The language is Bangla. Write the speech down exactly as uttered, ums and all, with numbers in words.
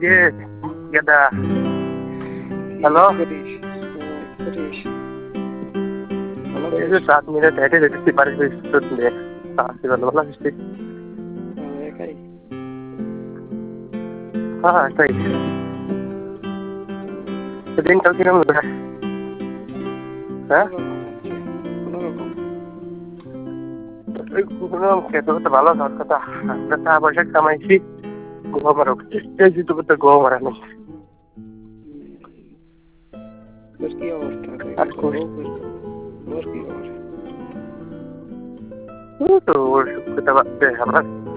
যে গেদা হ্যালো ಇದು ಸಾತ್ ಮಿನಿಟ್ ಐತೆ ರೆಸಿಪಿ ಬಾರಿ ಇಷ್ಟೊತ್ತಿದೆ ಸಾಸಿವಲ್ಲ ಅಷ್ಟೇ ಹಾ ಸರಿ দিন কাল কিরম হ্যাঁ খেতে করতে ভালো খাওয়ার কথা টাকা পয়সা কামাইছি গোবর জিতু করতে গোবর আনি কি অবস্থা আর কই কি অবস্থা তো ওর সুখটা বাড়তে আমার